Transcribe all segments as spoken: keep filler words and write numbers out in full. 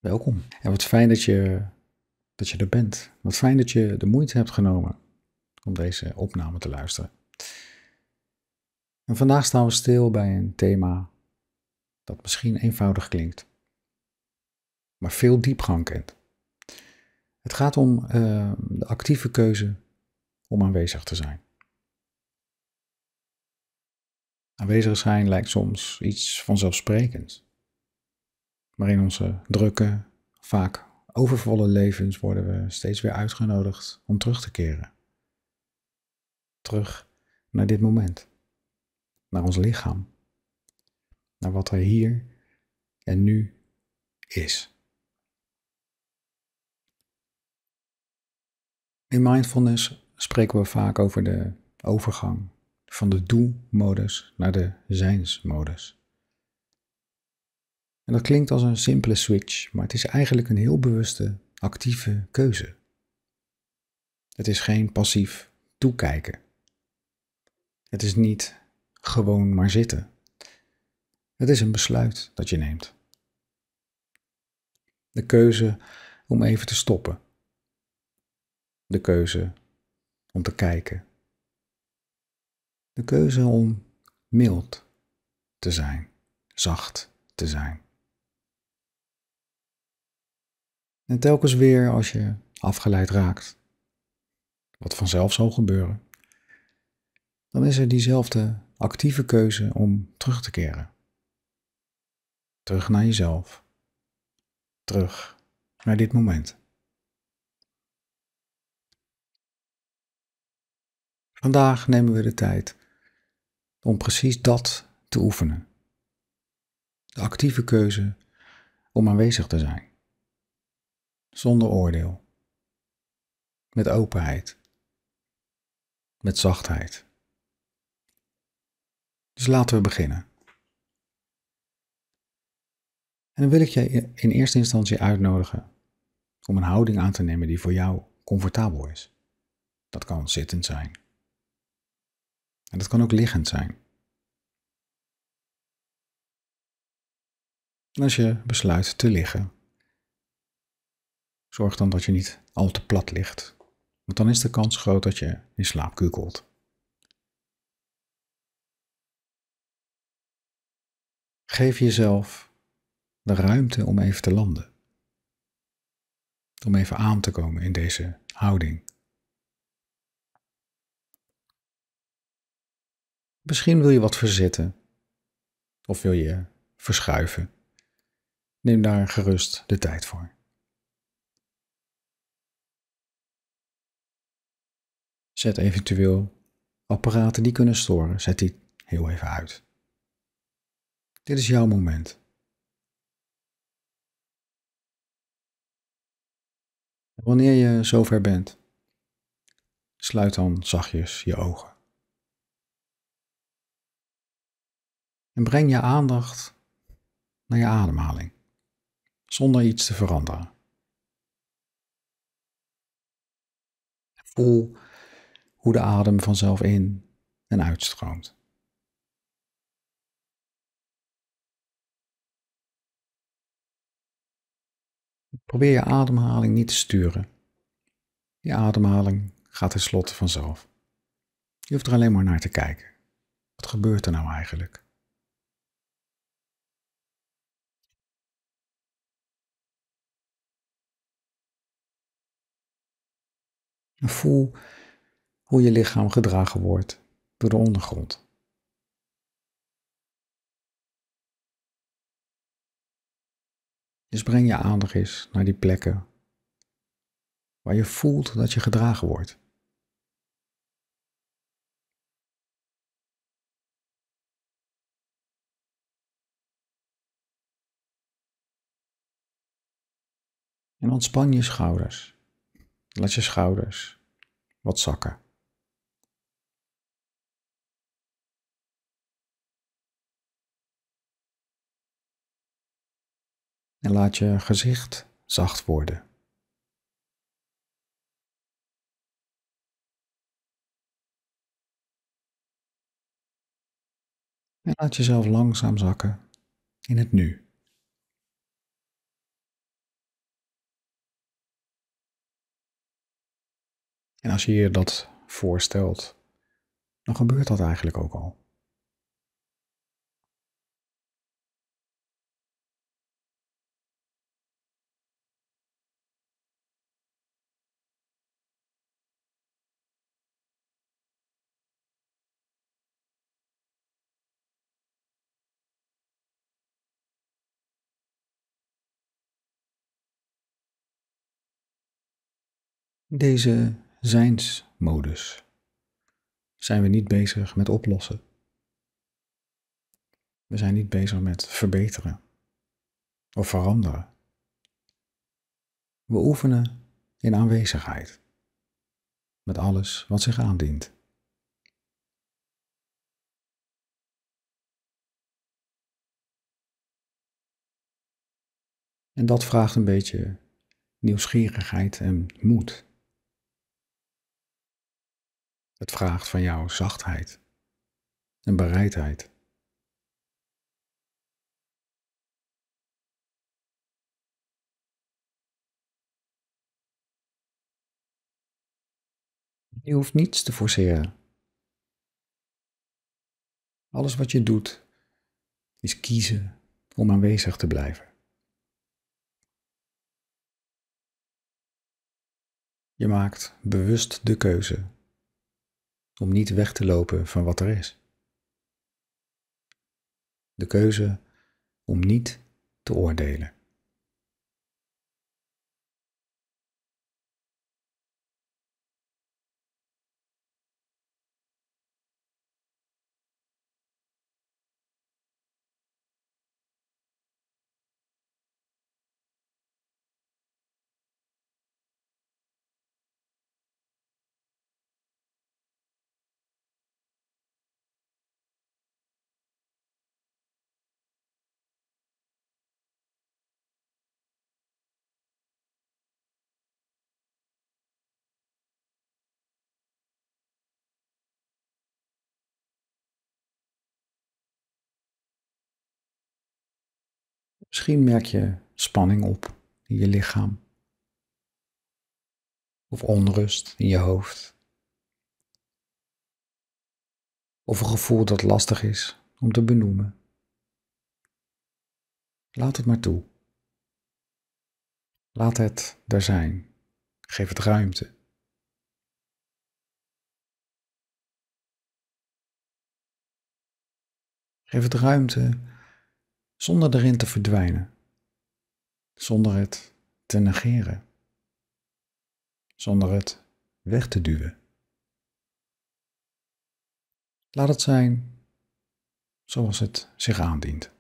Welkom. En wat fijn dat je, dat je er bent. Wat fijn dat je de moeite hebt genomen om deze opname te luisteren. En vandaag staan we stil bij een thema dat misschien eenvoudig klinkt, maar veel diepgang kent. Het gaat om uh, de actieve keuze om aanwezig te zijn. Aanwezig zijn lijkt soms iets vanzelfsprekends. Maar in onze drukke, vaak overvolle levens worden we steeds weer uitgenodigd om terug te keren. Terug naar dit moment. Naar ons lichaam. Naar wat er hier en nu is. In mindfulness spreken we vaak over de overgang van de do-modus naar de zijnsmodus. En dat klinkt als een simpele switch, maar het is eigenlijk een heel bewuste, actieve keuze. Het is geen passief toekijken. Het is niet gewoon maar zitten. Het is een besluit dat je neemt. De keuze om even te stoppen. De keuze om te kijken. De keuze om mild te zijn, zacht te zijn. En telkens weer als je afgeleid raakt, wat vanzelf zal gebeuren, dan is er diezelfde actieve keuze om terug te keren. Terug naar jezelf. Terug naar dit moment. Vandaag nemen we de tijd om precies dat te oefenen. De actieve keuze om aanwezig te zijn. Zonder oordeel. Met openheid. Met zachtheid. Dus laten we beginnen. En dan wil ik je in eerste instantie uitnodigen om een houding aan te nemen die voor jou comfortabel is. Dat kan zittend zijn. En dat kan ook liggend zijn. En als je besluit te liggen, zorg dan dat je niet al te plat ligt, want dan is de kans groot dat je in slaap kukelt. Geef jezelf de ruimte om even te landen. Om even aan te komen in deze houding. Misschien wil je wat verzitten of wil je verschuiven. Neem daar gerust de tijd voor. Zet eventueel apparaten die kunnen storen, zet die heel even uit. Dit is jouw moment. Wanneer je zover bent, sluit dan zachtjes je ogen. En breng je aandacht naar je ademhaling, zonder iets te veranderen. Voel hoe de adem vanzelf in en uitstroomt. Probeer je ademhaling niet te sturen. Je ademhaling gaat tenslotte vanzelf. Je hoeft er alleen maar naar te kijken. Wat gebeurt er nou eigenlijk? En voel hoe je lichaam gedragen wordt door de ondergrond. Dus breng je aandacht eens naar die plekken waar je voelt dat je gedragen wordt. En ontspan je schouders. Laat je schouders wat zakken. En laat je gezicht zacht worden. En laat jezelf langzaam zakken in het nu. En als je je dat voorstelt, dan gebeurt dat eigenlijk ook al. In deze zijnsmodus zijn we niet bezig met oplossen. We zijn niet bezig met verbeteren of veranderen. We oefenen in aanwezigheid met alles wat zich aandient. En dat vraagt een beetje nieuwsgierigheid en moed. Het vraagt van jou zachtheid en bereidheid. Je hoeft niets te forceren. Alles wat je doet is kiezen om aanwezig te blijven. Je maakt bewust de keuze om niet weg te lopen van wat er is. De keuze om niet te oordelen. Misschien merk je spanning op in je lichaam of onrust in je hoofd. Of een gevoel dat lastig is om te benoemen. Laat het maar toe. Laat het er zijn. Geef het ruimte. Geef het ruimte zonder erin te verdwijnen. Zonder het te negeren. Zonder het weg te duwen. Laat het zijn zoals het zich aandient.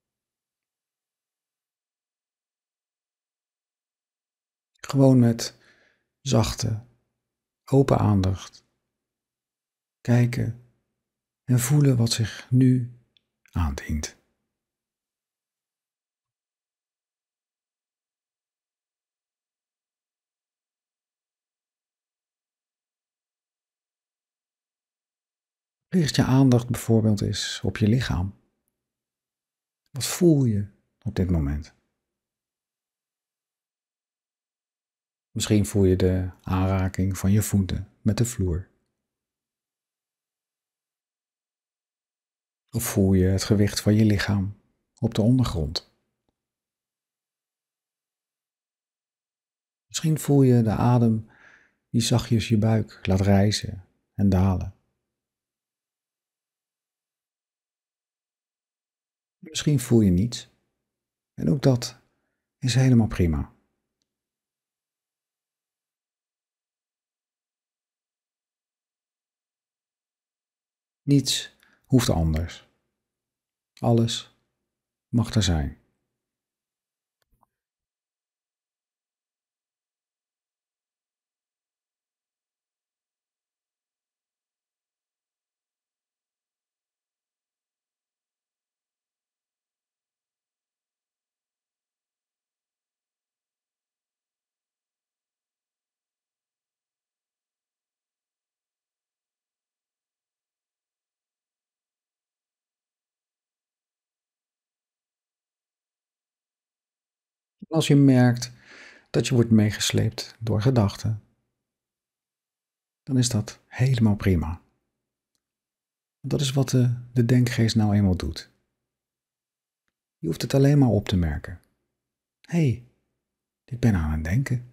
Gewoon met zachte, open aandacht. Kijken en voelen wat zich nu aandient. Richt je aandacht bijvoorbeeld eens op je lichaam. Wat voel je op dit moment? Misschien voel je de aanraking van je voeten met de vloer. Of voel je het gewicht van je lichaam op de ondergrond. Misschien voel je de adem die zachtjes je buik laat rijzen en dalen. Misschien voel je niets. En ook dat is helemaal prima. Niets hoeft anders. Alles mag er zijn. Als je merkt dat je wordt meegesleept door gedachten, dan is dat helemaal prima. Dat is wat de, de denkgeest nou eenmaal doet. Je hoeft het alleen maar op te merken. Hé, hey, ik ben aan het denken.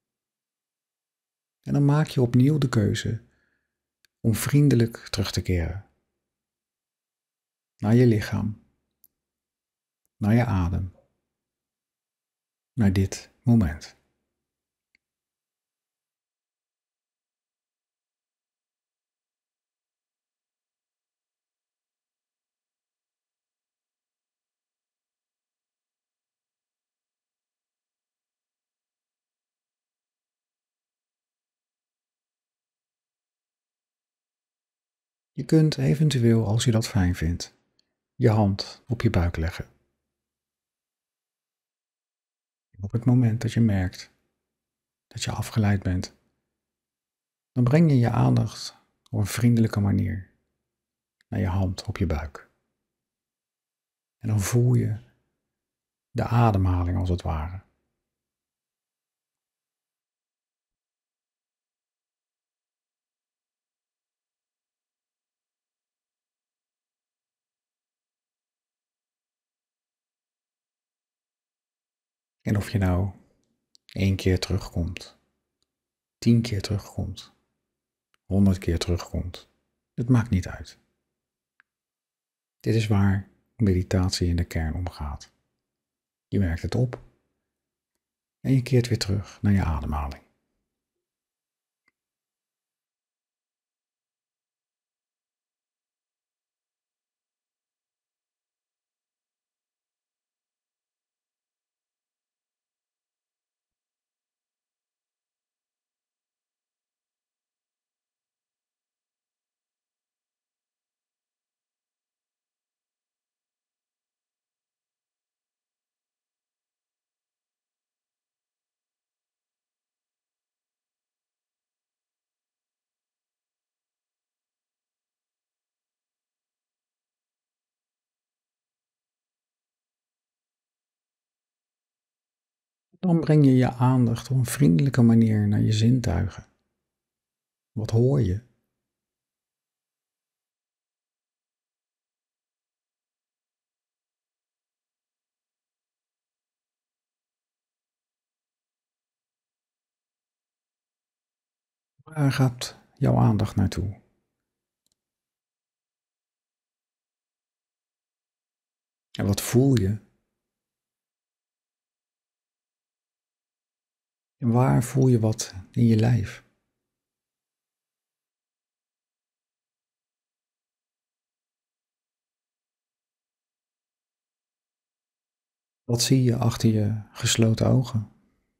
En dan maak je opnieuw de keuze om vriendelijk terug te keren. Naar je lichaam. Naar je adem. Naar dit moment. Je kunt eventueel, als je dat fijn vindt, je hand op je buik leggen. Op het moment dat je merkt dat je afgeleid bent, dan breng je je aandacht op een vriendelijke manier naar je hand op je buik. En dan voel je de ademhaling als het ware. En of je nou één keer terugkomt, tien keer terugkomt, honderd keer terugkomt, het maakt niet uit. Dit is waar meditatie in de kern om gaat. Je merkt het op en je keert weer terug naar je ademhaling. Dan breng je je aandacht op een vriendelijke manier naar je zintuigen. Wat hoor je? Waar gaat jouw aandacht naartoe? En wat voel je? En waar voel je wat in je lijf? Wat zie je achter je gesloten ogen?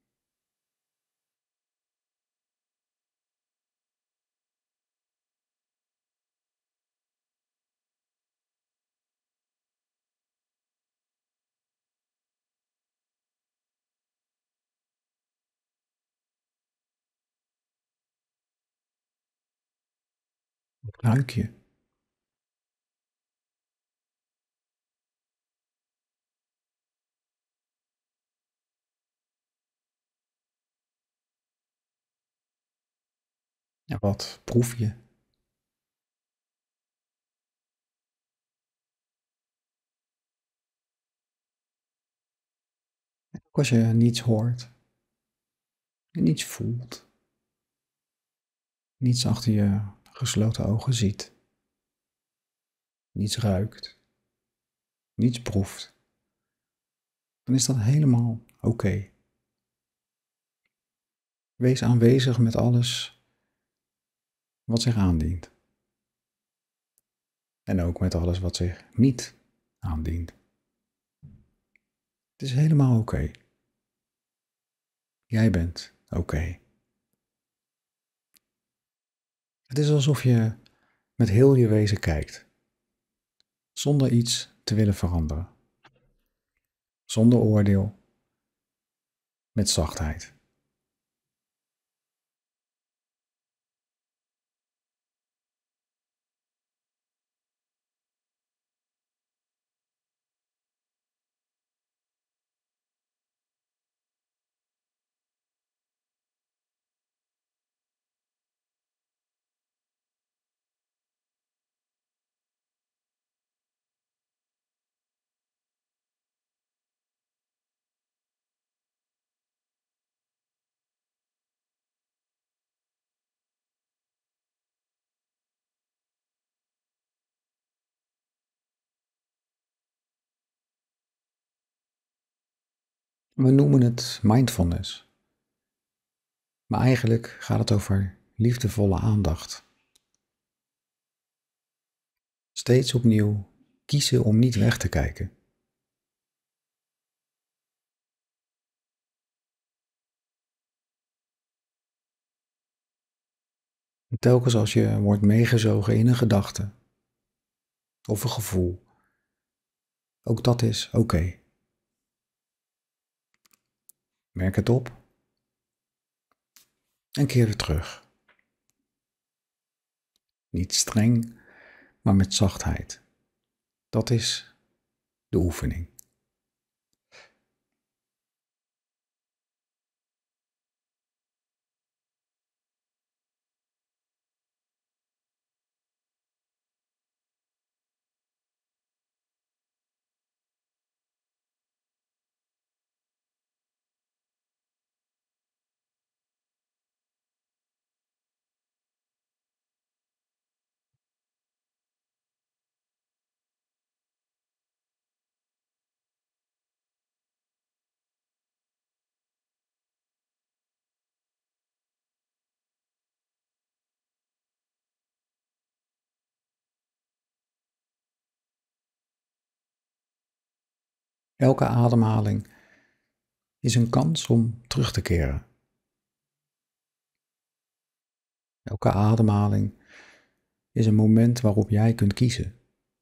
Wat ruik je? En wat proef je? Ook als je niets hoort, en niets voelt, niets achter je gesloten ogen ziet, niets ruikt, niets proeft, dan is dat helemaal oké. Wees aanwezig met alles wat zich aandient. En ook met alles wat zich niet aandient. Het is helemaal oké. Jij bent oké. Het is alsof je met heel je wezen kijkt, zonder iets te willen veranderen. Zonder oordeel, met zachtheid. We noemen het mindfulness. Maar eigenlijk gaat het over liefdevolle aandacht. Steeds opnieuw kiezen om niet weg te kijken. En telkens als je wordt meegezogen in een gedachte of een gevoel, ook dat is oké. Okay. Merk het op en keer weer terug. Niet streng, maar met zachtheid. Dat is de oefening. Elke ademhaling is een kans om terug te keren. Elke ademhaling is een moment waarop jij kunt kiezen.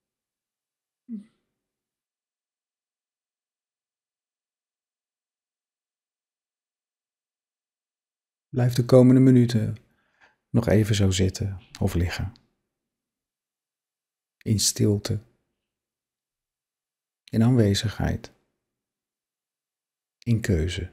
Blijf de komende minuten nog even zo zitten of liggen. In stilte, in aanwezigheid, in keuze.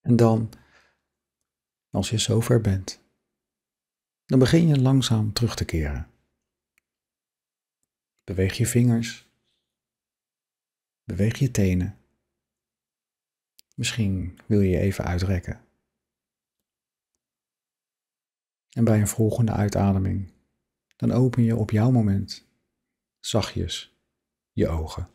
En dan, als je zover bent, dan begin je langzaam terug te keren. Beweeg je vingers. Beweeg je tenen. Misschien wil je je even uitrekken. En bij een volgende uitademing, dan open je op jouw moment zachtjes je ogen.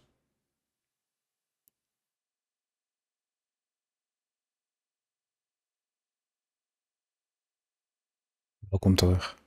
Welkom terug.